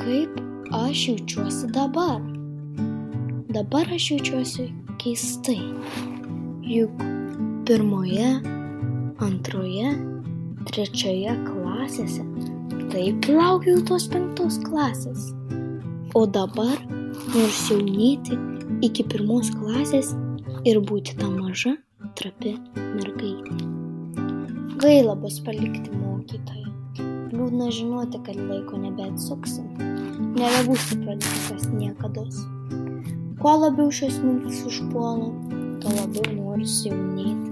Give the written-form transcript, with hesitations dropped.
Kaip aš jaučiuosi dabar? Dabar aš jaučiuosi keistai. Juk 1, 2, 3 klasėse taip laukiau tos 5 klasės. O dabar nors jaunėti iki 1 klasės ir būti ta maža, trapi mergaitė. Gaila bus palikti mokytoją. Liūdna žinoti, kad laiko nebeatsuksim. Nebebūsiu pradinukas niekados. Kuo labiau šios mintys užpuola, tuo labiau norisi jaunėti.